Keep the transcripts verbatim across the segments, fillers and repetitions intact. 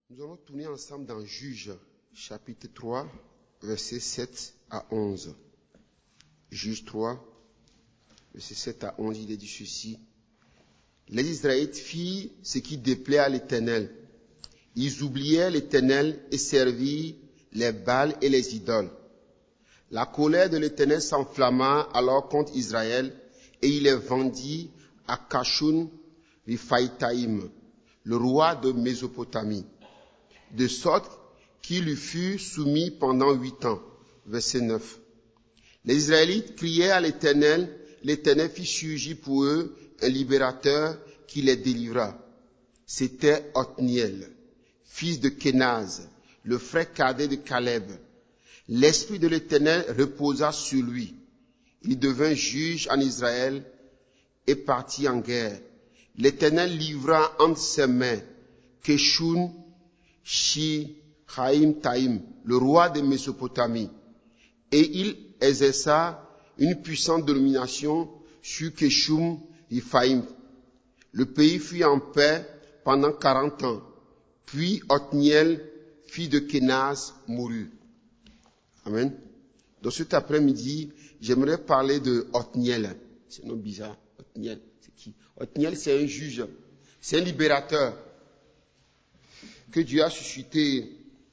Nous allons tourner ensemble dans Juges, chapitre trois, versets sept à onze. Juges trois, versets sept à onze, il est dit ceci. Les Israélites firent ce qui déplaît à l'Éternel. Ils oubliaient l'Éternel et servirent les Baals et les idoles. La colère de l'Éternel s'enflamma alors contre Israël et il les vendit à Kashun Riphaïtaïm, le roi de Mésopotamie, de sorte qu'il lui fut soumis pendant huit ans. Verset neuf. Les Israélites criaient à l'Éternel, l'Éternel fit surgir pour eux un libérateur qui les délivra. C'était Othniel, fils de Kénaz, le frère cadet de Caleb. L'esprit de l'Éternel reposa sur lui. Il devint juge en Israël et partit en guerre. L'Éternel livra entre ses mains Keshun Shihaim Taïm, le roi de Mésopotamie, et il exerça une puissante domination sur Keshum Riphaïm. Le pays fut en paix pendant quarante ans. Puis Othniel, fils de Kénaz, mourut. Amen. Donc cet après-midi, j'aimerais parler de Othniel. C'est un nom bizarre. Othniel, c'est qui? Othniel, c'est un juge. C'est un libérateur que Dieu a suscité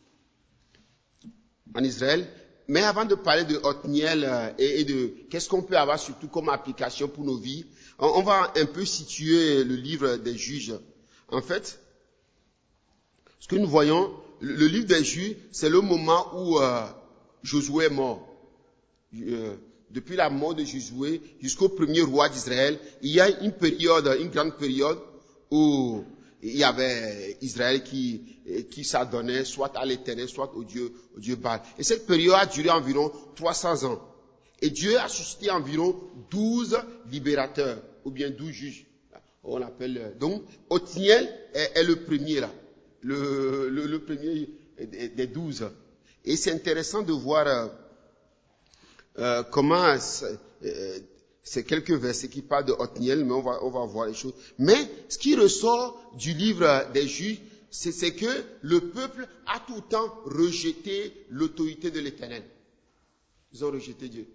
en Israël. Mais avant de parler de Othniel et, et de qu'est-ce qu'on peut avoir surtout comme application pour nos vies, on, on va un peu situer le livre des juges. En fait, ce que nous voyons, le, le livre des juges, c'est le moment où euh, Josué est mort. Euh, depuis la mort de Josué jusqu'au premier roi d'Israël, il y a une période, une grande période où il y avait Israël qui, qui s'adonnait soit à l'Éternel, soit au Dieu, au Dieu Baal. Et cette période a duré environ trois cents ans. Et Dieu a suscité environ douze libérateurs, ou bien douze juges. On appelle, donc, Othniel est, est le premier là. Le, le, le premier des douze. Et c'est intéressant de voir euh, euh, comment euh, c'est quelques versets qui parlent de Othniel, mais on va, on va voir les choses. Mais ce qui ressort du livre des juges, c'est, c'est que le peuple a tout le temps rejeté l'autorité de l'Éternel. Ils ont rejeté Dieu.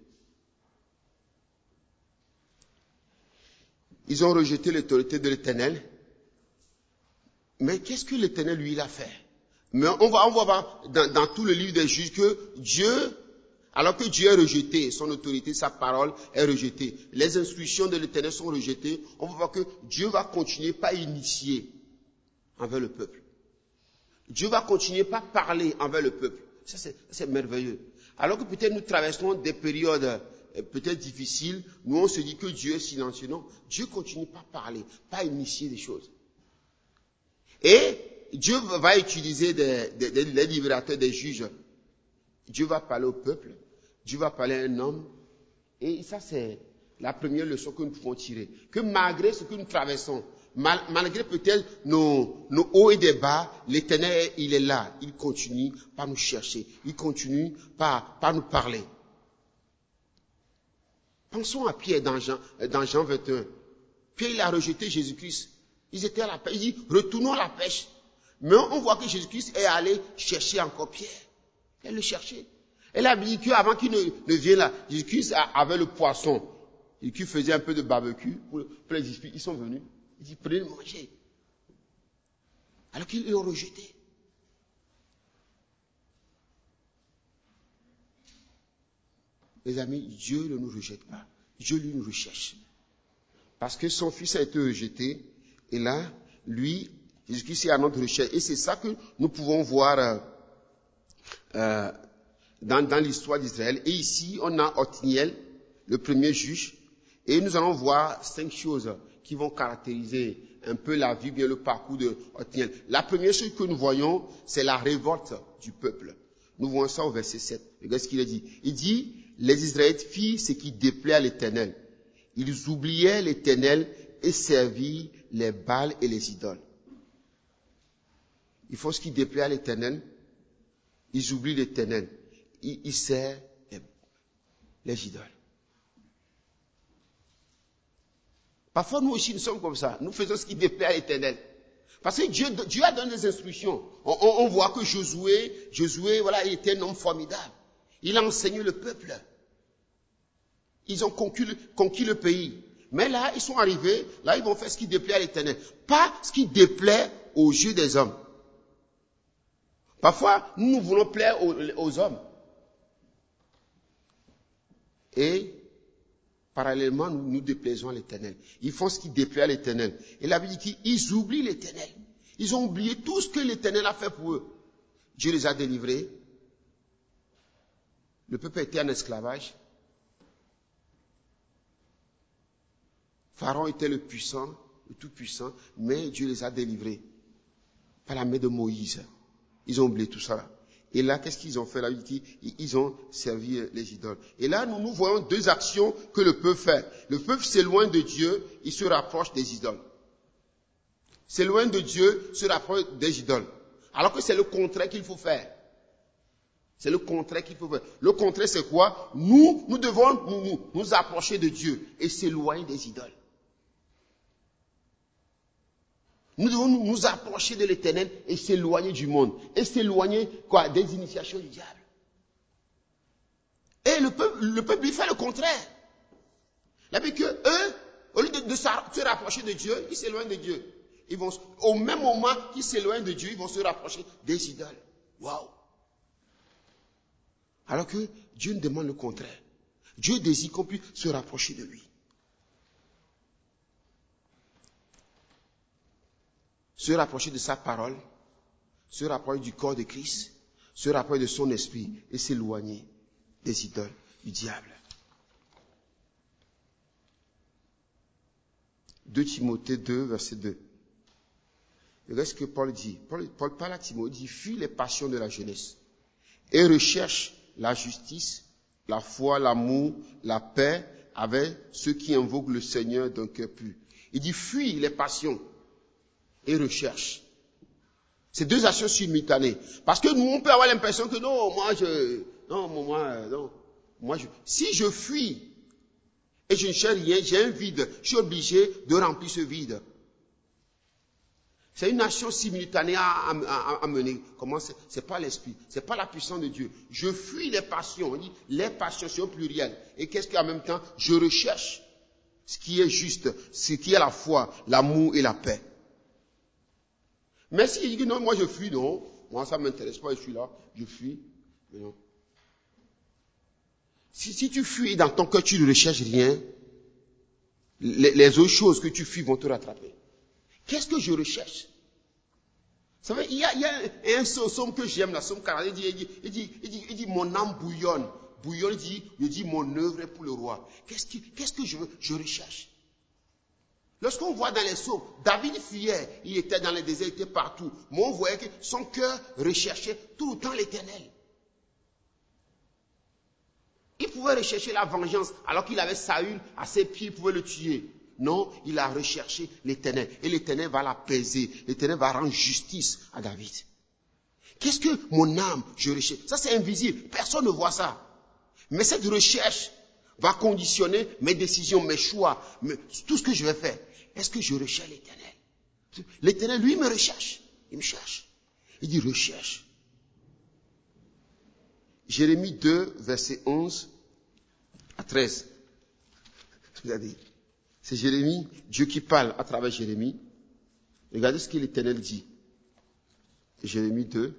Ils ont rejeté l'autorité de l'Éternel. Mais qu'est-ce que l'Éternel, lui, il a fait? Mais on va, on va voir dans, dans tout le livre des juges que Dieu, alors que Dieu est rejeté, son autorité, sa parole est rejetée, les instructions de l'Éternel sont rejetées, on va voir que Dieu va continuer par initier envers le peuple. Dieu va continuer par parler envers le peuple. Ça, c'est, c'est merveilleux. Alors que peut-être nous traversons des périodes euh, peut-être difficiles, nous on se dit que Dieu est silencieux. Non, Dieu continue par parler, par initier des choses. Et Dieu va utiliser des, des, des, des libérateurs, des juges. Dieu va parler au peuple, Dieu va parler à un homme. Et ça, c'est la première leçon que nous pouvons tirer. Que malgré ce que nous traversons, mal, malgré peut-être nos, nos hauts et des bas, l'Éternel, il est là. Il continue par nous chercher. Il continue par, par nous parler. Pensons à Pierre dans Jean, dans Jean vingt et un. Pierre, il a rejeté Jésus-Christ. Ils étaient à la pêche. Il dit, retournons à la pêche. Mais on voit que Jésus-Christ est allé chercher encore Pierre. Elle le cherchait. Elle a dit qu'avant qu'il ne, ne vienne là, Jésus-Christ avait le poisson. Et qu'il faisait un peu de barbecue pour, pour les disciples. Ils sont venus. Il dit, prenez manger. Alors qu'ils l'ont rejeté. Les amis, Dieu ne nous rejette pas. Dieu lui nous recherche. Parce que son fils a été rejeté. Et là, lui, Jésus-Christ est à notre recherche. Et c'est ça que nous pouvons voir euh, euh, dans, dans l'histoire d'Israël. Et ici, on a Othniel, le premier juge. Et nous allons voir cinq choses qui vont caractériser un peu la vie, bien le parcours de Othniel. La première chose que nous voyons, c'est la révolte du peuple. Nous voyons ça au verset sept. Regardez ce qu'il a dit. Il dit, les Israélites firent ce qui déplaît à l'Éternel. Ils oubliaient l'Éternel et servirent les Baals et les idoles. Ils font ce qui déplaît à l'Éternel. Ils oublient l'Éternel. Ils, ils servent les, les idoles. Parfois, nous aussi, nous sommes comme ça. Nous faisons ce qui déplaît à l'Éternel. Parce que Dieu, Dieu a donné des instructions. On, on, on voit que Josué, Josué, voilà, il était un homme formidable. Il a enseigné le peuple. Ils ont conquis le, conquis le pays. Mais là, ils sont arrivés, là, ils vont faire ce qui déplaît à l'Éternel. Pas ce qui déplaît aux yeux des hommes. Parfois, nous, nous voulons plaire aux, aux hommes. Et, parallèlement, nous nous déplaisons à l'Éternel. Ils font ce qui déplaît à l'Éternel. Et la Bible dit qu'ils oublient l'Éternel. Ils ont oublié tout ce que l'Éternel a fait pour eux. Dieu les a délivrés. Le peuple était en esclavage. Pharaon était le puissant, le tout-puissant, mais Dieu les a délivrés par la main de Moïse. Ils ont oublié tout ça. Et là, qu'est-ce qu'ils ont fait? Là, ils ont servi les idoles. Et là, nous, nous voyons deux actions que le peuple fait. Le peuple s'éloigne de Dieu, il se rapproche des idoles. S'éloigne de Dieu, se rapproche des idoles. Alors que c'est le contraire qu'il faut faire. C'est le contraire qu'il faut faire. Le contraire, c'est quoi? Nous, nous devons nous, nous, nous approcher de Dieu et s'éloigner des idoles. Nous devons nous approcher de l'Éternel et s'éloigner du monde. Et s'éloigner, quoi, des initiations du diable. Et le peuple, le peuple lui fait le contraire. La Bible que eux, au lieu de, de se rapprocher de Dieu, ils s'éloignent de Dieu. Ils vont, au même moment qu'ils s'éloignent de Dieu, ils vont se rapprocher des idoles. Waouh! Alors que Dieu nous demande le contraire. Dieu désire qu'on puisse se rapprocher de lui. Se rapprocher de sa parole, se rapprocher du corps de Christ, se rapprocher de son esprit et s'éloigner des idoles du diable. deux Timothée deux, verset deux. Regardez ce que Paul dit. Paul, Paul parle à Timothée, il dit, fuis les passions de la jeunesse et recherche la justice, la foi, l'amour, la paix avec ceux qui invoquent le Seigneur d'un cœur pur. Il dit, fuis les passions et recherche. C'est deux actions simultanées. Parce que nous, on peut avoir l'impression que non, moi, je, non, moi, non, moi, je, si je fuis et je ne cherche rien, j'ai un vide, je suis obligé de remplir ce vide. C'est une action simultanée à, à, à, à mener. Comment c'est? C'est pas l'esprit, c'est pas la puissance de Dieu. Je fuis les passions, on dit les passions, c'est au pluriel. Et qu'est-ce qu'en même temps, je recherche ce qui est juste, ce qui est la foi, l'amour et la paix. Mais si il dit que non, moi je fuis, non, moi ça ne m'intéresse pas, je suis là, je fuis, mais non. Si, si tu fuis dans ton cœur, tu ne recherches rien, les, les autres choses que tu fuis vont te rattraper. Qu'est-ce que je recherche? Vous savez, il y a, il y a un psaume que j'aime, la psaume quarante, il dit, il dit, il dit, il dit, il dit mon âme bouillonne, bouillonne, il dit, il dit mon œuvre est pour le roi. Qu'est-ce que, qu'est-ce que je, je recherche? Lorsqu'on voit dans les psaumes, David fuyait, il était dans les déserts, il était partout. Mais on voyait que son cœur recherchait tout le temps l'Éternel. Il pouvait rechercher la vengeance, alors qu'il avait Saül à ses pieds, il pouvait le tuer. Non, il a recherché l'Éternel. Et l'Éternel va l'apaiser. L'Éternel va rendre justice à David. Qu'est-ce que mon âme, je recherche? Ça c'est invisible, personne ne voit ça. Mais cette recherche va conditionner mes décisions, mes choix, mes, tout ce que je vais faire. Est-ce que je recherche l'Éternel? L'Éternel, lui, me recherche. Il me cherche. Il dit recherche. Jérémie deux, verset onze à treize. Regardez. C'est Jérémie, Dieu qui parle à travers Jérémie. Regardez ce que l'Éternel dit. Jérémie deux,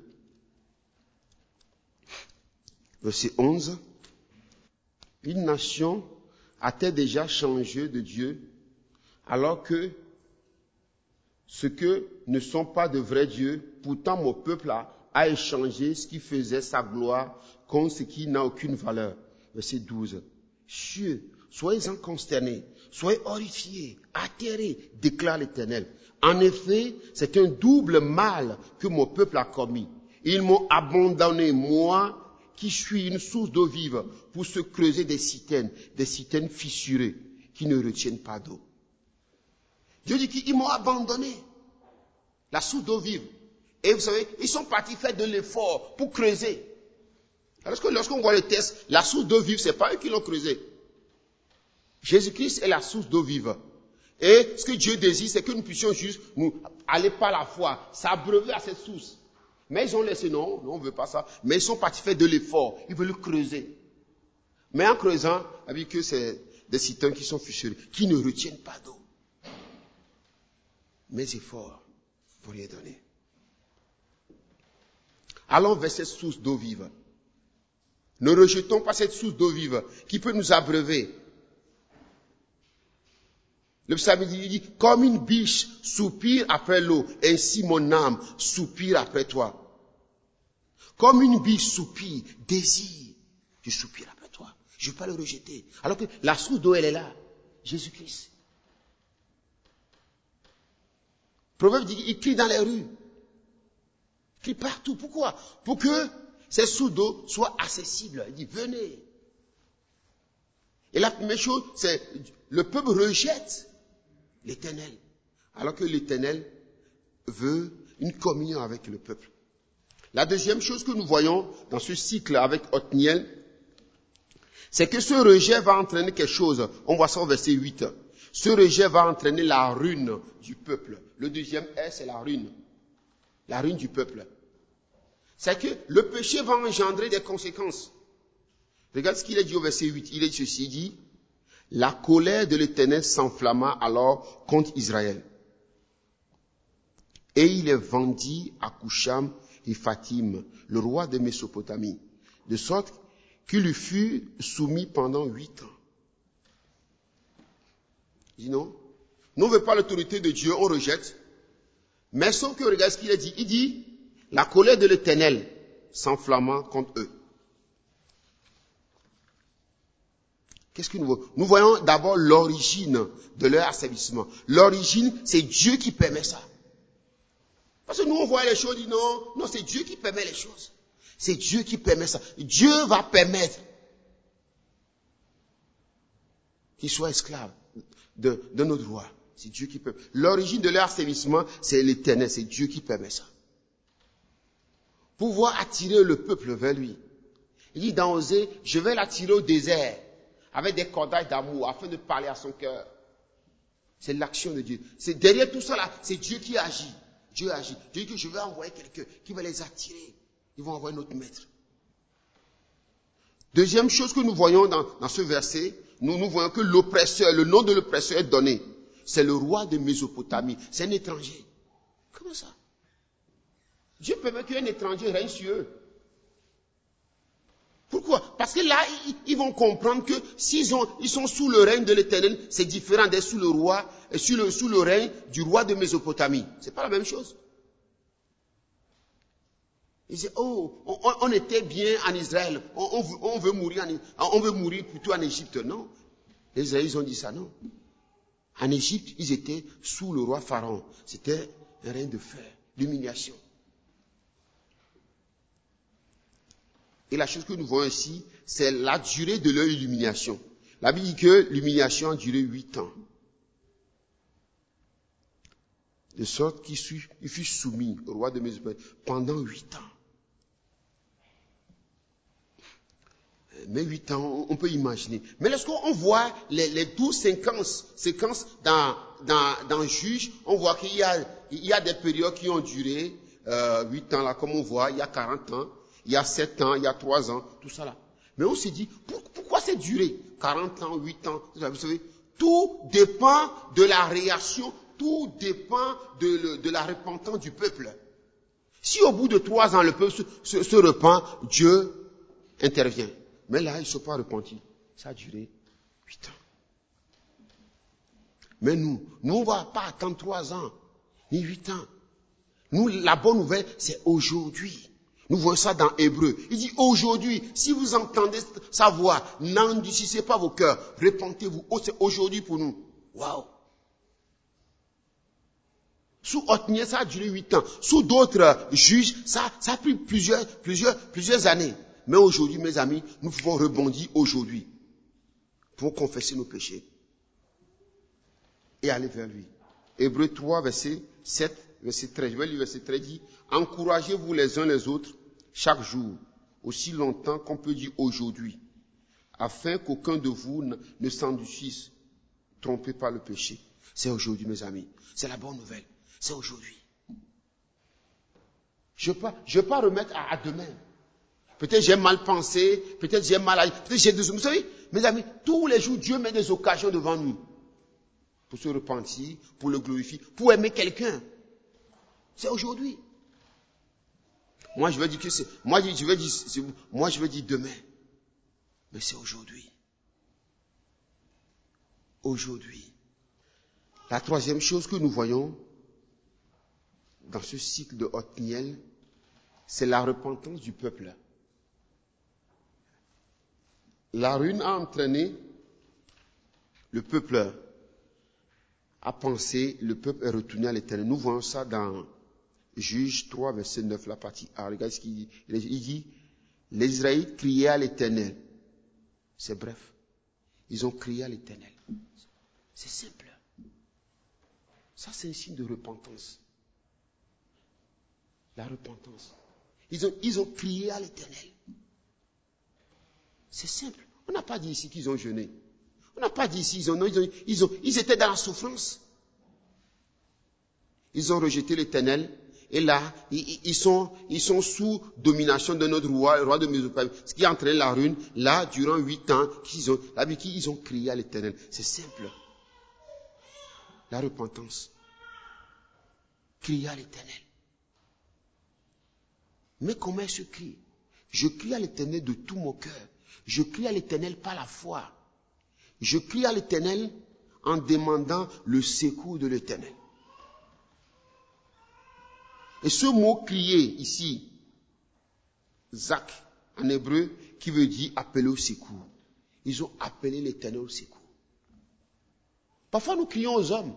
verset onze. Une nation a-t-elle déjà changé de Dieu alors que ce que ne sont pas de vrais dieux, pourtant mon peuple a, a échangé ce qui faisait sa gloire contre ce qui n'a aucune valeur. Verset douze. Cieux, soyez-en consternés, soyez horrifiés, atterrés, déclare l'Éternel. En effet, c'est un double mal que mon peuple a commis. Ils m'ont abandonné, moi, qui suis une source d'eau vive, pour se creuser des citernes, des citernes fissurées, qui ne retiennent pas d'eau. Dieu dit qu'ils m'ont abandonné, la source d'eau vive. Et vous savez, ils sont partis faire de l'effort pour creuser. Parce que lorsqu'on voit le test, la source d'eau vive, c'est pas eux qui l'ont creusé. Jésus-Christ est la source d'eau vive. Et ce que Dieu désire, c'est que nous puissions juste nous aller par la foi, s'abreuver à cette source. Mais ils ont laissé, non, non, on ne veut pas ça. Mais ils sont partis faire de l'effort. Ils veulent creuser. Mais en creusant, avec que c'est des citernes qui sont fissurées, qui ne retiennent pas d'eau. Mes efforts pour rien donner. Allons vers cette source d'eau vive. Ne rejetons pas cette source d'eau vive qui peut nous abreuver. Le psalme dit, il dit, comme une biche soupire après l'eau, ainsi mon âme soupire après toi. Comme une biche soupire, désire, je soupire après toi. Je ne veux pas le rejeter. Alors que la source d'eau, elle est là. Jésus-Christ. Proverbe dit, il crie dans les rues. Il crie partout. Pourquoi? Pour que ces sources d'eau soient accessibles. Il dit, venez. Et la première chose, c'est le peuple rejette l'Éternel. Alors que l'Éternel veut une communion avec le peuple. La deuxième chose que nous voyons dans ce cycle avec Othniel, c'est que ce rejet va entraîner quelque chose. On voit ça au verset huit. Ce rejet va entraîner la ruine du peuple. Le deuxième R, c'est la ruine. La ruine du peuple. C'est que le péché va engendrer des conséquences. Regarde ce qu'il a dit au verset huit. Il est ceci, il dit, la colère de l'Éternel s'enflamma alors contre Israël. Et il est vendit à Coucham et Fatim, le roi de Mésopotamie, de sorte qu'il lui fut soumis pendant huit ans. Il dit non. Nous ne veut pas l'autorité de Dieu, on rejette. Mais sauf que regarde ce qu'il a dit. Il dit, la colère de l'Éternel s'enflamma contre eux. Qu'est-ce que nous voyons? Nous voyons d'abord l'origine de leur asservissement. L'origine, c'est Dieu qui permet ça. Parce que nous, on voit les choses, on dit non, non, c'est Dieu qui permet les choses. C'est Dieu qui permet ça. Dieu va permettre qu'ils soient esclaves de, de notre roi. C'est Dieu qui permet. L'origine de leur asservissement, c'est l'Éternel, c'est Dieu qui permet ça. Pouvoir attirer le peuple vers lui. Il dit dans Osée, je vais l'attirer au désert, avec des cordages d'amour, afin de parler à son cœur. C'est l'action de Dieu. C'est derrière tout ça là, c'est Dieu qui agit. Dieu agit. Dieu dit que je vais envoyer quelqu'un qui va les attirer. Ils vont envoyer notre maître. Deuxième chose que nous voyons dans, dans ce verset, nous, nous voyons que l'oppresseur, le nom de l'oppresseur est donné. C'est le roi de Mésopotamie. C'est un étranger. Comment ça? Dieu permet qu'un étranger règne sur eux. Pourquoi? Parce que là, ils, ils vont comprendre que s'ils ont, ils sont sous le règne de l'Éternel, c'est différent d'être sous le roi, et sous le, sous le règne du roi de Mésopotamie. C'est pas la même chose. Ils disent, oh, on, on était bien en Israël, on, on, veut, on veut mourir en, on veut mourir plutôt en Égypte. Non. Les Israéliens ont dit ça, non. En Égypte, ils étaient sous le roi Pharaon. C'était un règne de fer, d'humiliation. Et la chose que nous voyons ici, c'est la durée de leur illumination. La Bible dit que l'humiliation a duré huit ans. De sorte qu'il fut, il fut soumis au roi de Mésopotamie pendant huit ans. Mais huit ans, on peut imaginer. Mais lorsqu'on voit les, les douze séquences, séquences dans, dans, dans Juge, on voit qu'il y a, il y a des périodes qui ont duré euh, huit ans, là, comme on voit, il y a quarante ans. Il y a sept ans, il y a trois ans, tout ça là. Mais on s'est dit, pour, pourquoi c'est duré quarante ans, huit ans, vous savez, tout dépend de la réaction, tout dépend de, de la repentance du peuple. Si au bout de trois ans, le peuple se, se, se repent, Dieu intervient. Mais là, ils ne sont pas repentis. Ça a duré huit ans. Mais nous, nous, on ne va pas attendre trois ans, ni huit ans. Nous, la bonne nouvelle, c'est aujourd'hui. Nous voyons ça dans Hébreu. Il dit aujourd'hui, si vous entendez sa voix, n'endurcissez pas vos cœurs, repentez-vous. Oh, c'est aujourd'hui pour nous. Waouh! Sous Othniel, ça a duré huit ans. Sous d'autres juges, ça, ça a pris plusieurs, plusieurs, plusieurs années. Mais aujourd'hui, mes amis, nous pouvons rebondir aujourd'hui pour confesser nos péchés et aller vers lui. Hébreu trois, verset sept, verset treize. Je vais lire verset treize, dit, encouragez-vous les uns les autres chaque jour, aussi longtemps qu'on peut dire aujourd'hui, afin qu'aucun de vous ne s'endurcisse, trompé par le péché. C'est aujourd'hui, mes amis. C'est la bonne nouvelle. C'est aujourd'hui. Je ne veux pas, je veux pas remettre à, à demain. Peut-être j'ai mal pensé, peut-être j'ai mal agi, peut-être j'ai des... Vous savez, mes amis, tous les jours, Dieu met des occasions devant nous. Pour se repentir, pour le glorifier, pour aimer quelqu'un. C'est aujourd'hui. Moi, je veux dire que c'est... Moi, je veux dire, c'est, moi, je veux dire demain. Mais c'est aujourd'hui. Aujourd'hui. La troisième chose que nous voyons dans ce cycle de Othniel, c'est la repentance du peuple. La ruine a entraîné le peuple à penser, le peuple est retourné à l'Éternel. Nous voyons ça dans Juge trois, verset neuf, la partie A. Regardez ce qu'il dit. Il dit, les Israélites criaient à l'Éternel. C'est bref. Ils ont crié à l'Éternel. C'est simple. Ça, c'est un signe de repentance. La repentance. Ils ont, ils ont crié à l'Éternel. C'est simple. On n'a pas dit ici qu'ils ont jeûné. On n'a pas dit ici, ils, ont, ils, ont, ils, ont, ils étaient dans la souffrance. Ils ont rejeté l'Éternel. Et là, ils, ils, sont, ils sont sous domination de notre roi, le roi de Mésopotamie. Ce qui a entraîné la ruine. Là, durant huit ans, qu'ils ont, avec qui ils ont crié à l'Éternel. C'est simple. La repentance. Crier à l'Éternel. Mais comment est-ce que je crie? Je crie à l'Éternel de tout mon cœur. Je crie à l'Éternel par la foi. Je crie à l'Éternel en demandant le secours de l'Éternel. Et ce mot crier ici, Zak, en hébreu, qui veut dire appeler au secours. Ils ont appelé l'Éternel au secours. Parfois nous crions aux hommes.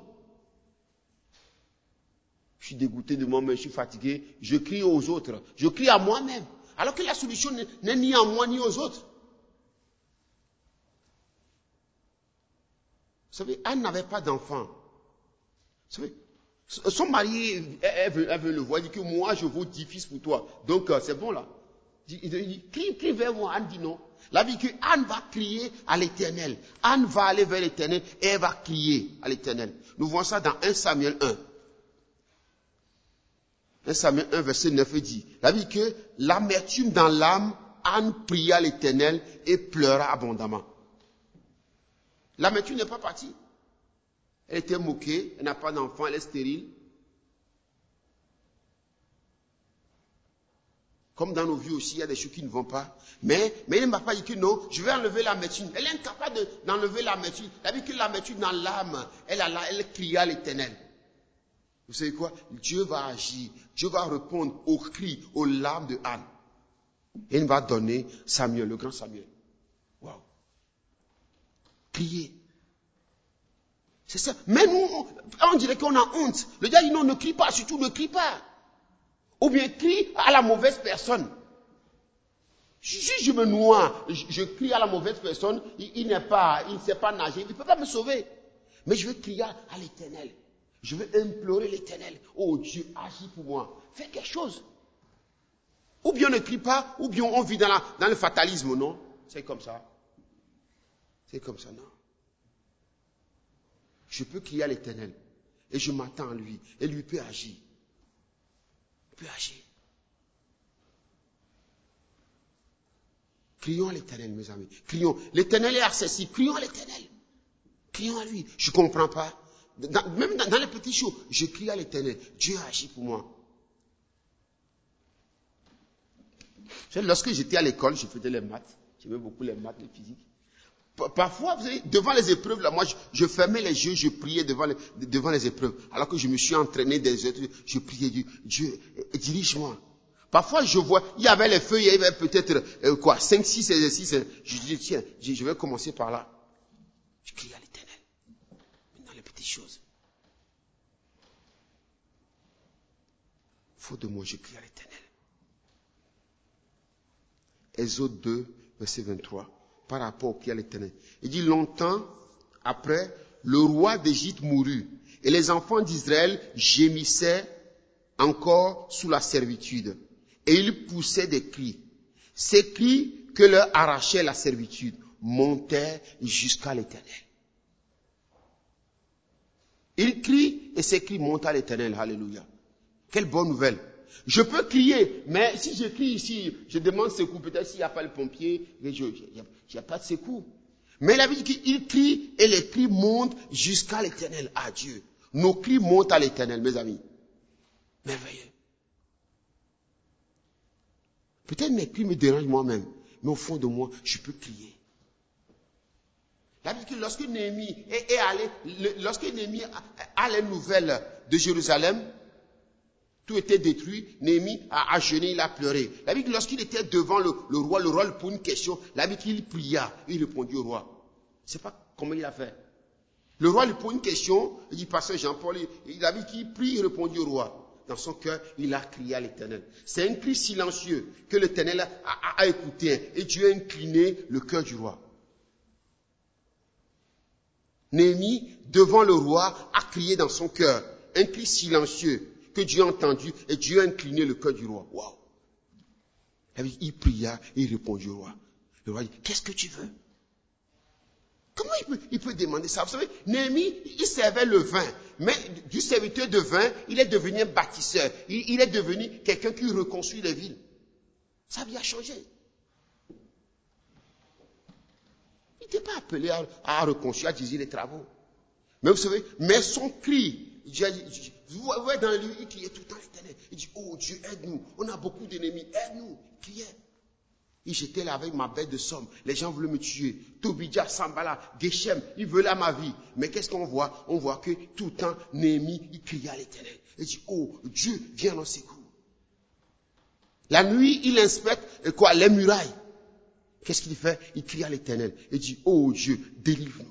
Je suis dégoûté de moi-même, je suis fatigué. Je crie aux autres. Je crie à moi-même. Alors que la solution n'est ni en moi ni aux autres. Vous savez, Anne n'avait pas d'enfant. Vous savez, son mari, elle veut, elle veut le voir, il dit que moi je vaux dix fils pour toi. Donc c'est bon là. Il dit, il dit crie, crie vers moi. Anne dit non. La vie que Anne va crier à l'Éternel. Anne va aller vers l'Éternel et elle va crier à l'Éternel. Nous voyons ça dans un Samuel un. un Samuel un, verset neuf dit, la vie que l'amertume dans l'âme, Anne pria à l'Éternel et pleura abondamment. L'amertume n'est pas partie. Elle était moquée, elle n'a pas d'enfant, elle est stérile. Comme dans nos vies aussi, il y a des choses qui ne vont pas. Mais, mais elle ne m'a pas dit que non, je vais enlever l'amertume. Elle est incapable de, d'enlever l'amertume. La vie que l'amertume dans l'âme, elle, a, elle cria à l'Éternel. Vous savez quoi? Dieu va agir. Dieu va répondre aux cris, aux larmes de Anne. Et il va donner Samuel, le grand Samuel. Waouh! Crier. C'est ça. Mais nous, on, on dirait qu'on a honte. Le gars dit non, ne crie pas, surtout ne crie pas. Ou bien crie à la mauvaise personne. Si je me noie, je, je crie à la mauvaise personne, il, il n'est pas, il ne sait pas nager, il ne peut pas me sauver. Mais je veux crier à l'Éternel. Je veux implorer l'Éternel. Oh Dieu, agis pour moi. Fais quelque chose. Ou bien on ne crie pas, ou bien on vit dans, la, dans le fatalisme, non? C'est comme ça. C'est comme ça, non? Je peux crier à l'Éternel. Et je m'attends à lui. Et lui peut agir. Il peut agir. Crions à l'Éternel, mes amis. Crions. L'Éternel est accessible. Crions à l'Éternel. Crions à lui. Je ne comprends pas. Dans, même dans, dans les petits choses, je crie à l'Éternel. Dieu agit pour moi. Lorsque j'étais à l'école, je faisais les maths. J'aimais beaucoup les maths, les physiques. Parfois, vous savez, devant les épreuves, là, moi, je, je fermais les yeux, je priais devant les, devant les épreuves. Alors que je me suis entraîné des autres, je priais Dieu, Dieu, dirige-moi. Parfois, je vois, il y avait les feuilles, il y avait peut-être, euh, quoi, cinq, six exercices. Je dis, tiens, je vais commencer par là. Je crie à l'Éternel. Dans les petites choses. Faute de moi, je crie à l'Éternel. Exode deux, verset vingt-trois. Par rapport au cri à l'Éternel. Il dit, longtemps après, le roi d'Égypte mourut, et les enfants d'Israël gémissaient encore sous la servitude, et ils poussaient des cris. Ces cris que leur arrachait la servitude montaient jusqu'à l'Éternel. Il crie et ses cris montent à l'Éternel. Alléluia. Quelle bonne nouvelle. Je peux crier, mais si je crie ici, je demande secours, peut-être s'il n'y a pas le pompier, il n'y a pas de secours. Mais la Bible dit qu'il crie et les cris montent jusqu'à l'Éternel, à Dieu. Nos cris montent à l'Éternel, mes amis. Merveilleux. Peut-être mes cris me dérangent moi-même, mais au fond de moi, je peux crier. La Bible dit que lorsque Néhémie est, est allé, le, lorsque Néhémie a, a les nouvelles de Jérusalem, tout était détruit, Néhémie a acheté, il a pleuré. La Bible dit que lorsqu'il était devant le, le roi, le roi lui pose une question, la Bible dit qu'il pria, il répondit au roi. Je ne sais pas comment il a fait. Le roi lui pose une question, il dit, pasteur Jean-Paul, il a dit qu'il prie, il répondit au roi. Dans son cœur, il a crié à l'Éternel. C'est un cri silencieux que l'Éternel a, a, a écouté et Dieu a incliné le cœur du roi. Néhémie, devant le roi, a crié dans son cœur, un cri silencieux que Dieu a entendu et Dieu a incliné le cœur du roi. Waouh! Il pria et il répondit au roi. Le roi dit, qu'est-ce que tu veux? Comment il peut, il peut demander ça? Vous savez, Néhémie, il servait le vin, mais du serviteur de vin, il est devenu un bâtisseur. Il, il est devenu quelqu'un qui reconstruit les villes. Ça lui a changé. Il n'était pas appelé à, à reconstruire, à diriger les travaux. Mais vous savez, mais son cri, vous voyez dans le livre, il criait tout le temps l'Éternel. Il dit, oh Dieu, aide-nous. On a beaucoup d'ennemis, aide-nous. Il criait. Il j'étais là avec ma bête de somme. Les gens voulaient me tuer. Tobidja, Sambala, Geshem, ils veulent ma vie. Mais qu'est-ce qu'on voit? On voit que tout le temps, Néhémie, il criait à l'Éternel. Il dit, oh Dieu, viens en secours. La nuit, il inspecte quoi? Les murailles. Qu'est-ce qu'il fait? Il crie à l'Éternel. Il dit, oh Dieu, délivre-nous.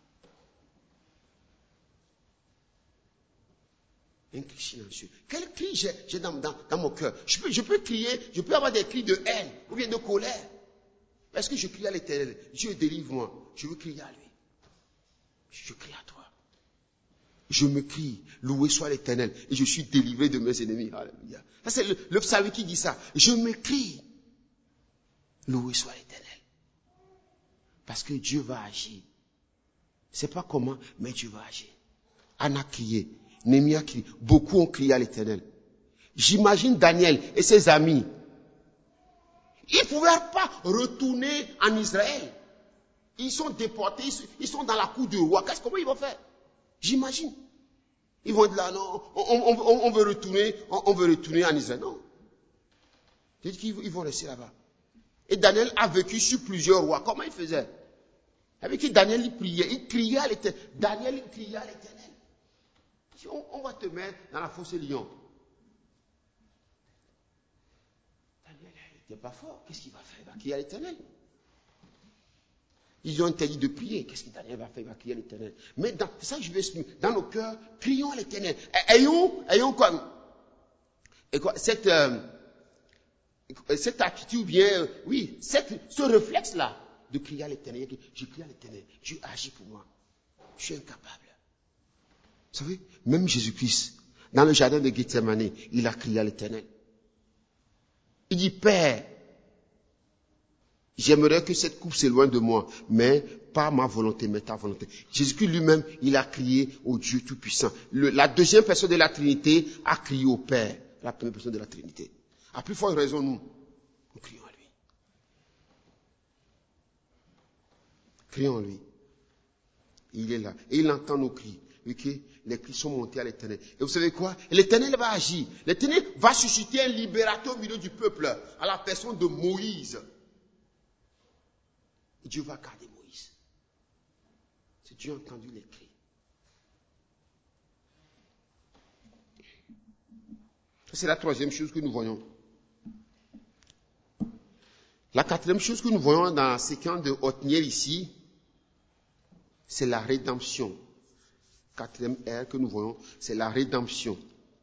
Un cri silencieux. Quel cri j'ai, j'ai dans, dans, dans mon cœur? Je peux, je peux crier, je peux avoir des cris de haine ou bien de colère. Est-ce que je crie à l'Éternel? Dieu, délivre-moi. Je veux crier à lui. Je crie à toi. Je me crie, loué soit l'Éternel, et je suis délivré de mes ennemis. Alléluia. Ça, c'est le, le psalmiste qui dit ça. Je me crie, loué soit l'Éternel. Parce que Dieu va agir. C'est pas comment, mais Dieu va agir. Anna a crié. Néhémie a crié. Beaucoup ont crié à l'Éternel. J'imagine Daniel et ses amis. Ils ne pouvaient pas retourner en Israël. Ils sont déportés, ils sont dans la cour du roi. Qu'est-ce, comment ils vont faire? J'imagine. Ils vont être là, non, on, on, on, on veut retourner, on, on veut retourner en Israël. Non. J'ai dit qu'ils vont rester là-bas. Et Daniel a vécu sur plusieurs rois. Comment il faisait? Avec qui Daniel il priait, il criait à l'Éternel. Daniel il criait à l'Éternel. On, on va te mettre dans la fosse lion. Daniel n'était pas fort. Qu'est-ce qu'il va faire? Il va crier à l'Éternel. Ils ont interdit de prier. Qu'est-ce que Daniel va faire? Il va crier à l'Éternel. Mais dans, c'est ça que je vais expliquer. Dans nos cœurs, crions à l'Éternel. Ayons, ayons quoi, et quoi cette, euh, cette attitude bien, oui, cette, ce réflexe-là de crier à l'Éternel. Je crie à l'Éternel. Dieu agit pour moi. Je suis incapable. Vous savez, même Jésus-Christ, dans le jardin de Gethsemane, il a crié à l'Éternel. Il dit, Père, j'aimerais que cette coupe s'éloigne de moi, mais pas ma volonté, mais ta volonté. Jésus-Christ lui-même, il a crié au Dieu Tout-Puissant. Le, la deuxième personne de la Trinité a crié au Père, la première personne de la Trinité. À plus forte raison, nous, nous crions à lui. Crions à lui. Il est là. Et il entend nos cris. Okay? Les cris sont montés à l'Éternel. Et vous savez quoi? L'Éternel va agir. L'Éternel va susciter un libérateur au milieu du peuple, à la personne de Moïse. Et Dieu va garder Moïse. C'est Dieu a entendu les cris. C'est la troisième chose que nous voyons. La quatrième chose que nous voyons dans la séquence de Othniel ici, c'est la rédemption. Quatrième R que nous voyons, c'est la rédemption.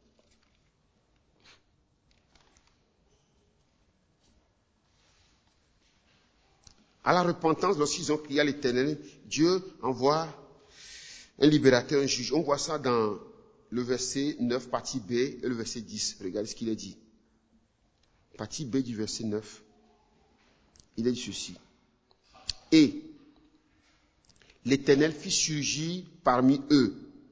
À la repentance, lorsqu'ils ont crié à l'Éternel, Dieu envoie un libérateur, un juge. On voit ça dans le verset neuf, partie B, et le verset dix. Regardez ce qu'il est dit. Partie B du verset neuf. Il est dit ceci. Et l'Éternel fit surgir parmi eux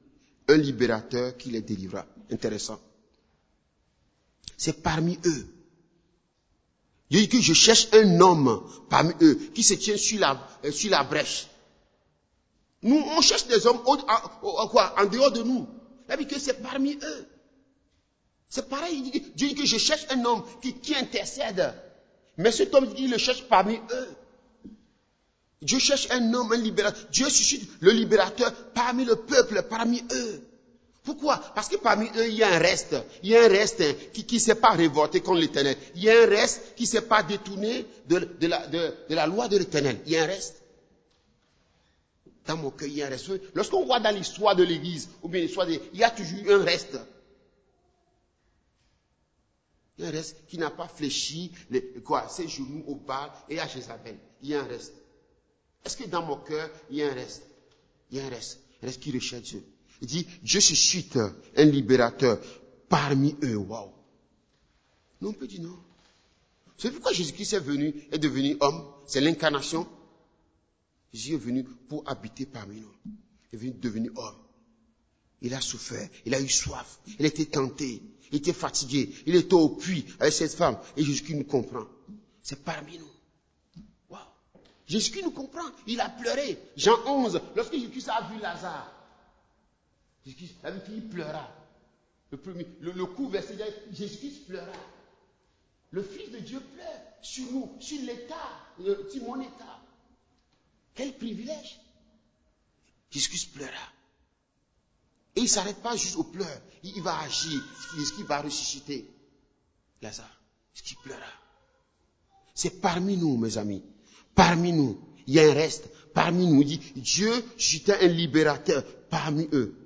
un libérateur qui les délivra. Intéressant. C'est parmi eux. Dieu dit que je cherche un homme parmi eux qui se tient sur la, euh, sur la brèche. Nous, on cherche des hommes au, à, à quoi, en dehors de nous. Il dit que c'est parmi eux. C'est pareil, il dit, Dieu dit que je cherche un homme qui, qui intercède. Mais cet homme dit qu'il le cherche parmi eux. Dieu cherche un homme, un libérateur. Dieu suscite le libérateur parmi le peuple, parmi eux. Pourquoi? Parce que parmi eux, il y a un reste. Il y a un reste hein, qui ne s'est pas révolté contre l'Éternel. Il y a un reste qui ne s'est pas détourné de, de, la, de, de la loi de l'Éternel. Il y a un reste. Dans mon cœur, il y a un reste. Lorsqu'on voit dans l'histoire de l'Église, ou bien l'histoire de... Il y a toujours eu un reste. Il y a un reste qui n'a pas fléchi les, quoi, ses genoux au Baal et à Jézabel. Il y a un reste. Est-ce que dans mon cœur, il y a un reste? Il y a un reste. Un reste qui recherche Dieu. Il dit, Dieu suscite un libérateur parmi eux. Waouh. Non, on peut dire non. C'est pourquoi Jésus-Christ est venu, est devenu homme. C'est l'incarnation. Jésus est venu pour habiter parmi nous. Il est venu devenir homme. Il a souffert. Il a eu soif. Il a été tenté. Il était fatigué. Il était au puits avec cette femme. Et Jésus-Christ nous comprend. C'est parmi nous. Waouh. Jésus-Christ nous comprend. Il a pleuré. Jean onze, lorsque Jésus-Christ a vu Lazare, Jésus-Christ a vu qu'il pleura. Le, premier, le, le coup verset, Jésus-Christ pleura. Le Fils de Dieu pleure sur nous, sur l'État, sur mon État. Quel privilège. Jésus-Christ pleura. Et il ne s'arrête pas juste aux pleurs. Il, il va agir. Est-ce qu'il va ressusciter Lazare? Est-ce qu'il pleura? C'est parmi nous, mes amis. Parmi nous. Il y a un reste. Parmi nous. Il dit, Dieu suscita un libérateur parmi eux.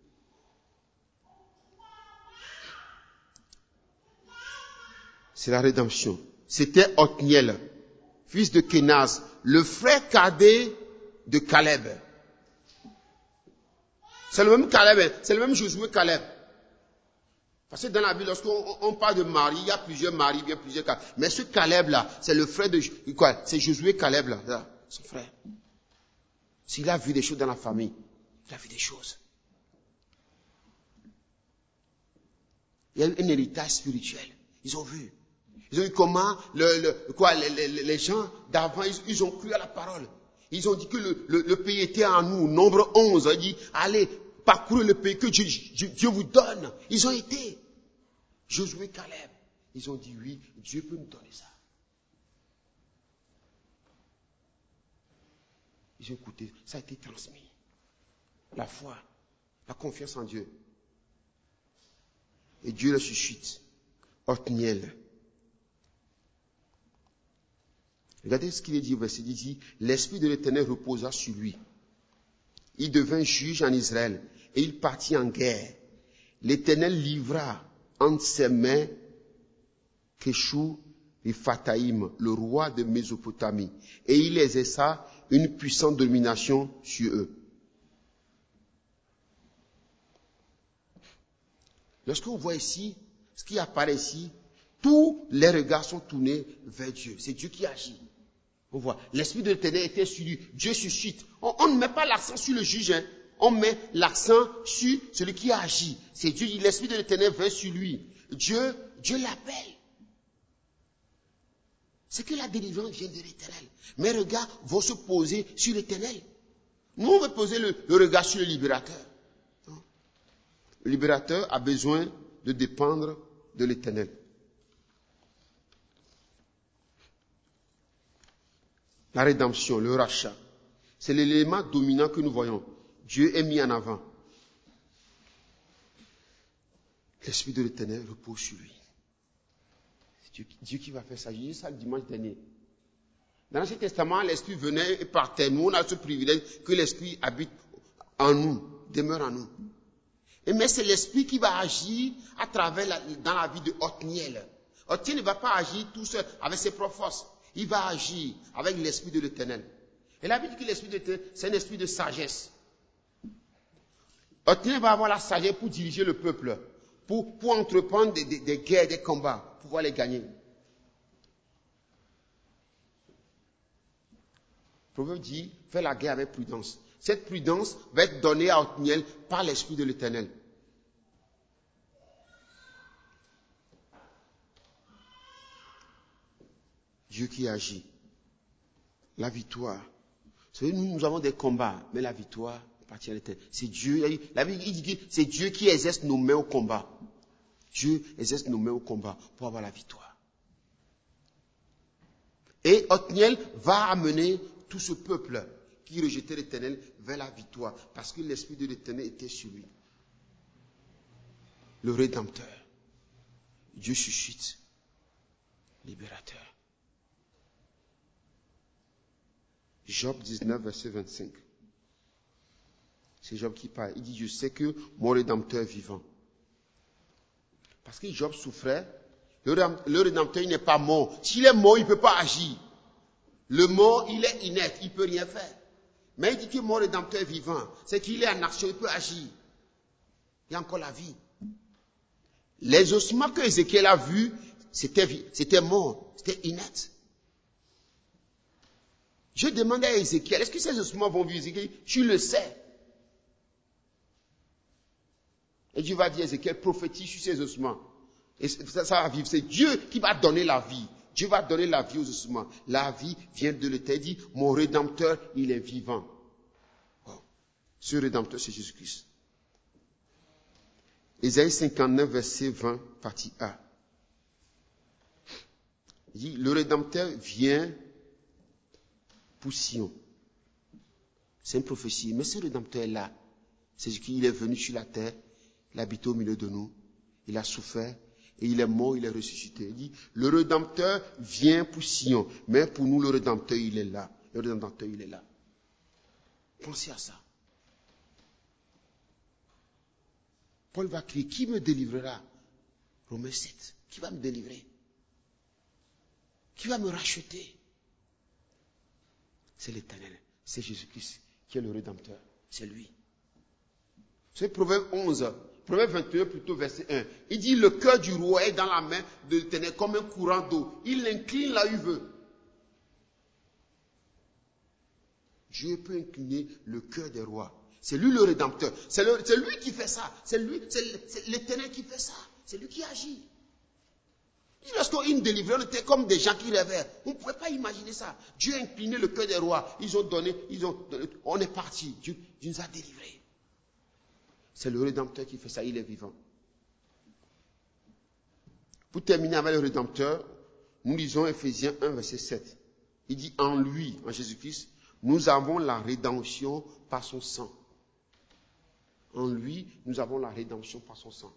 C'est la rédemption. C'était Othniel, fils de Kénaz, le frère cadet de Caleb. C'est le même Caleb, c'est le même Josué Caleb. Parce que dans la Bible, lorsqu'on on parle de mari, il y a plusieurs maris, il y a plusieurs Caleb. Mais ce Caleb-là, c'est le frère de... Quoi? C'est Josué Caleb, là, là, son frère. S'il a vu des choses dans la famille, il a vu des choses. Il y a eu un héritage spirituel. Ils ont vu. Ils ont vu comment le, le, quoi, les, les, les gens d'avant, ils, ils ont cru à la parole. Ils ont dit que le, le, le pays était en nous. Nombre onze, il dit, allez, parcourez le pays que Dieu, Dieu vous donne. Ils ont été. Josué, Caleb. Ils ont dit, oui, Dieu peut nous donner ça. Ils ont écouté. Ça a été transmis. La foi, la confiance en Dieu. Et Dieu le suscite. Othniel. Regardez ce qu'il est dit au verset dix. Il dit, l'Esprit de l'Éternel reposa sur lui. Il devint juge en Israël et il partit en guerre. L'Éternel livra entre ses mains Kéchou et Phataïm, le roi de Mésopotamie, et il exerça une puissante domination sur eux. Lorsque vous voyez ici, ce qui apparaît ici, tous les regards sont tournés vers Dieu. C'est Dieu qui agit. On voit, l'Esprit de l'Éternel était sur lui. Dieu suscite. On, on ne met pas l'accent sur le juge, hein. On met l'accent sur celui qui agit. C'est Dieu, l'Esprit de l'Éternel vient sur lui. Dieu, Dieu l'appelle. C'est que la délivrance vient de l'Éternel. Mes regards vont se poser sur l'Éternel. Nous, on va poser le, le regard sur le libérateur. Le libérateur a besoin de dépendre de l'Éternel. La rédemption, le rachat, c'est l'élément dominant que nous voyons. Dieu est mis en avant. L'Esprit de l'Éternel repose sur lui. C'est Dieu, Dieu qui va faire ça. J'ai dit ça le dimanche dernier. Dans l'Ancien Testament, l'Esprit venait et partait. Nous, on a ce privilège que l'Esprit habite en nous, demeure en nous. Et mais c'est l'Esprit qui va agir à travers la, dans la vie de Othniel. Othniel ne va pas agir tout seul avec ses propres forces. Il va agir avec l'Esprit de l'Éternel. Et la Bible dit que l'Esprit de l'Éternel, c'est un esprit de sagesse. Othniel va avoir la sagesse pour diriger le peuple, pour, pour entreprendre des, des, des guerres, des combats, pour pouvoir les gagner. Le proverbe dit, fais la guerre avec prudence. Cette prudence va être donnée à Othniel par l'Esprit de l'Éternel. Dieu qui agit. La victoire. Vous savez, nous, nous avons des combats, mais la victoire appartient à l'Éternel. C'est Dieu. La Bible dit que c'est Dieu qui exerce nos mains au combat. Dieu exerce nos mains au combat pour avoir la victoire. Et Othniel va amener tout ce peuple qui rejetait l'Éternel vers la victoire, parce que l'Esprit de l'Éternel était sur lui. Le Rédempteur. Dieu suscite. Libérateur. Job dix-neuf, verset vingt-cinq. C'est Job qui parle. Il dit, je sais que mon Rédempteur est vivant. Parce que Job souffrait. Le Rédempteur, il n'est pas mort. S'il est mort, il ne peut pas agir. Le mort, il est inerte, il ne peut rien faire. Mais il dit que mon Rédempteur est vivant. C'est qu'il est en action, il peut agir. Il y a encore la vie. Les ossements que Ézéchiel a vus, c'était, c'était mort, c'était inerte. Je demandais à Ézéchiel, est-ce que ces ossements vont vivre? Ézéchiel, tu le sais. Et Dieu va dire à Ézéchiel, prophétise sur ces ossements. Et ça, ça va vivre. C'est Dieu qui va donner la vie. Dieu va donner la vie aux ossements. La vie vient de l'Éternel. Il dit, mon Rédempteur, il est vivant. Oh. Ce Rédempteur, c'est Jésus-Christ. Ésaïe cinquante-neuf, verset vingt, partie A. Il dit, le Rédempteur vient pour Sion. C'est une prophétie. Mais ce Rédempteur est là. C'est qu'il est venu sur la terre. Il habite au milieu de nous. Il a souffert. Et il est mort, il est ressuscité. Il dit, le Rédempteur vient pour Sion. Mais pour nous, le Rédempteur, il est là. Le Rédempteur, il est là. Pensez à ça. Paul va crier, qui me délivrera? Romains sept. Qui va me délivrer? Qui va me racheter? C'est l'Éternel. C'est Jésus-Christ qui est le Rédempteur. C'est lui. C'est Proverbe onze. Proverbe vingt et un, plutôt verset un. Il dit, le cœur du roi est dans la main de l'Éternel comme un courant d'eau. Il l'incline là où il veut. Dieu peut incliner le cœur des rois. C'est lui le Rédempteur. C'est, le, c'est lui qui fait ça. C'est lui, c'est, c'est l'Éternel qui fait ça. C'est lui qui agit. Et lorsqu'ils nous délivraient, on était comme des gens qui rêvaient. On ne pouvait pas imaginer ça. Dieu a incliné le cœur des rois. Ils ont donné, ils ont donné, on est parti. Dieu, Dieu nous a délivrés. C'est le Rédempteur qui fait ça, il est vivant. Pour terminer avec le Rédempteur, nous lisons Ephésiens un, verset sept. Il dit, en lui, en Jésus-Christ, nous avons la rédemption par son sang. En lui, nous avons la rédemption par son sang.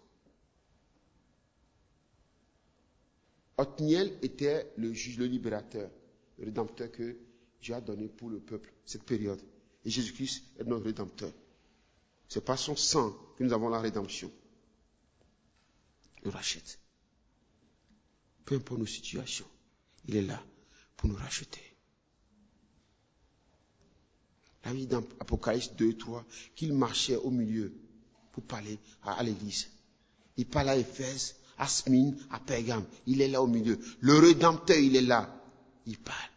Othniel était le juge, le libérateur, le Rédempteur que Dieu a donné pour le peuple, cette période. Et Jésus-Christ est notre Rédempteur. C'est par son sang que nous avons la rédemption. Il nous rachète. Peu importe nos situations, il est là pour nous racheter. La vie dans Apocalypse deux, trois, qu'il marchait au milieu pour parler à, à l'église. Il parle à Éphèse, à Smyrne, à Pergame. Il est là au milieu. Le Rédempteur, il est là. Il parle.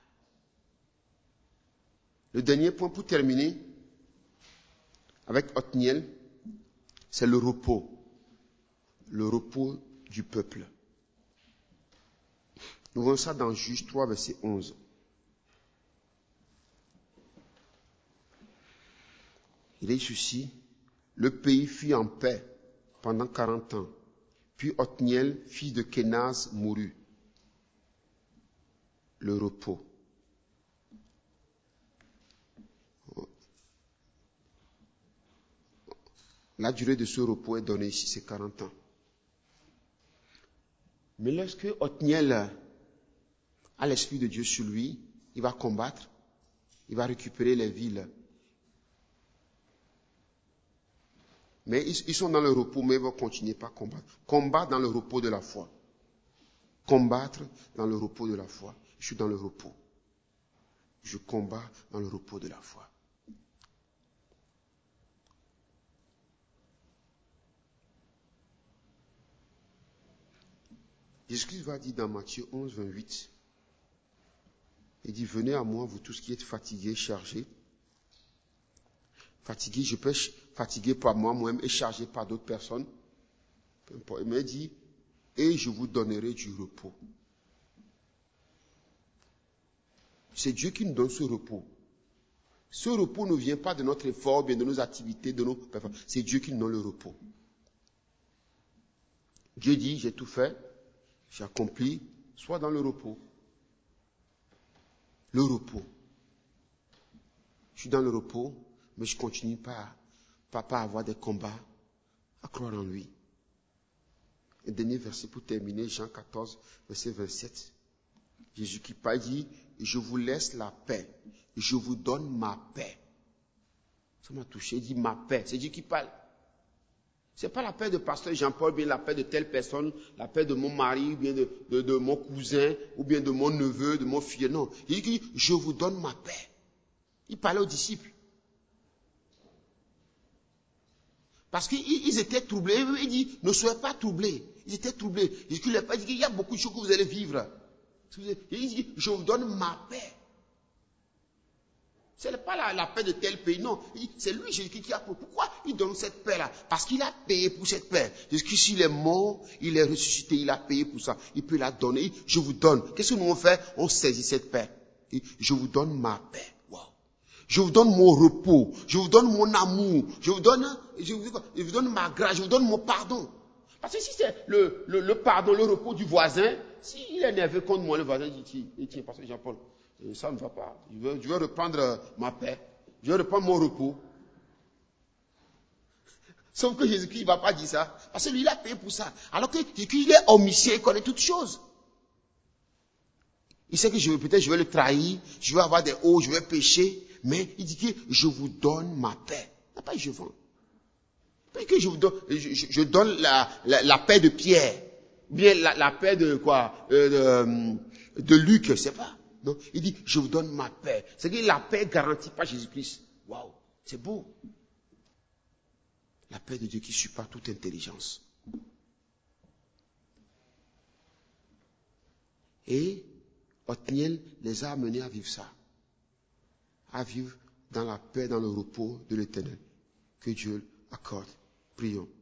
Le dernier point pour terminer, avec Othniel, c'est le repos. Le repos du peuple. Nous voyons ça dans Juge trois, verset onze. Il est ceci. Le pays fut en paix pendant quarante ans. Puis Othniel, fils de Kénaz, mourut. Le repos. La durée de ce repos est donnée ici, c'est quarante ans. Mais lorsque Othniel a l'Esprit de Dieu sur lui, il va combattre, il va récupérer les villes. Mais ils, ils sont dans le repos, mais ils vont continuer par combattre. Combattre dans le repos de la foi. Combattre dans le repos de la foi. Je suis dans le repos. Je combats dans le repos de la foi. Jésus-Christ va dire dans Matthieu onze, vingt-huit, il dit, venez à moi, vous tous qui êtes fatigués, chargés, Fatigué, je peux être fatigué par moi-même et chargé par d'autres personnes. Il m'a dit, et je vous donnerai du repos. C'est Dieu qui nous donne ce repos. Ce repos ne vient pas de notre effort, bien de nos activités, de nos performances. C'est Dieu qui nous donne le repos. Dieu dit, j'ai tout fait, j'ai accompli, sois dans le repos. Le repos. Je suis dans le repos, mais je continue pas, pas, pas à avoir des combats, à croire en lui. Et dernier verset pour terminer, Jean quatorze, verset vingt-sept. Jésus qui parle dit, je vous laisse la paix, je vous donne ma paix. Ça m'a touché, il dit ma paix, c'est Dieu qui parle. C'est pas la paix de pasteur Jean-Paul, bien la paix de telle personne, la paix de mon mari, ou bien de, de, de mon cousin, ou bien de mon neveu, de mon fils. Non, il dit, je vous donne ma paix. Il parlait aux disciples. Parce qu'ils étaient troublés. Il dit, ne soyez pas troublés. Ils étaient troublés. Il dit, il y a beaucoup de choses que vous allez vivre. Il dit, je vous donne ma paix. Ce n'est pas la, la paix de tel pays, non. C'est lui, Jésus, qui a pour. Pourquoi il donne cette paix-là? Parce qu'il a payé pour cette paix. Jésus, s'il est mort, il est ressuscité, il a payé pour ça. Il peut la donner. Je vous donne. Qu'est-ce que nous on fait? On saisit cette paix. Et je vous donne ma paix. Wow. Je vous donne mon repos. Je vous donne mon amour. Je vous donne, je vous, je vous donne ma grâce. Je vous donne mon pardon. Parce que si c'est le, le, le pardon, le repos du voisin, s'il est nerveux contre moi, le voisin dit, tiens, tiens, pasteur Jean-Paul, ça ne va pas. Je veux, je veux reprendre ma paix. Je veux reprendre mon repos. Sauf que Jésus-Christ ne va pas dire ça. Parce que lui, il a payé pour ça. Alors que Jésus-Christ, il est omniscient, il connaît toutes choses. Il sait que je, peut-être je vais le trahir, je vais avoir des hauts, je vais pécher. Mais il dit que je vous donne ma paix. Non, pas je vends. Pas que je vous donne, je, je, je donne la, la, la paix de Pierre. Bien la, la paix de quoi euh, de, de Luc, je ne sais pas. Non, il dit, je vous donne ma paix. C'est que la paix garantie par Jésus-Christ. Waouh, c'est beau. La paix de Dieu qui supère toute intelligence. Et Othniel les a amenés à vivre ça. À vivre dans la paix, dans le repos de l'Éternel. Que Dieu accorde. Prions.